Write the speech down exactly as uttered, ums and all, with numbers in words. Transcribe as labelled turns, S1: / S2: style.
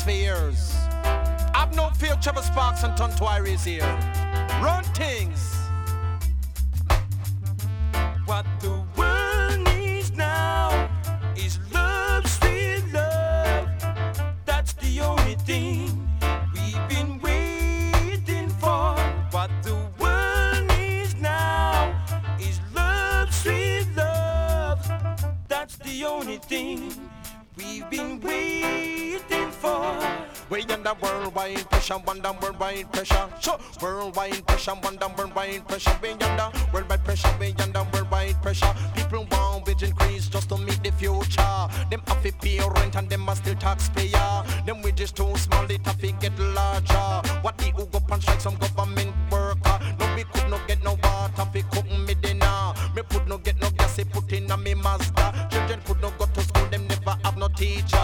S1: atmospheres. Have no fear, Trevor Sparks and Tonto Iris here. Run things.
S2: What the world needs now is love, sweet love. That's the only thing we've been waiting for. What the world needs now is love, sweet love. That's the only thing we've been waiting for.
S1: We under worldwide pressure, under worldwide pressure. Sure, worldwide pressure, under worldwide pressure. We under worldwide pressure, we under worldwide pressure. People want wage increase just to meet the future. Them have to pay rent and them are still taxpayer. Them wages too small, it have to get larger. What the who go and strike some government worker? No, we could not get no water, we cook me dinner. Me could not get no gas, they put in a me Mazda. Children could not go to school, them never have no teacher.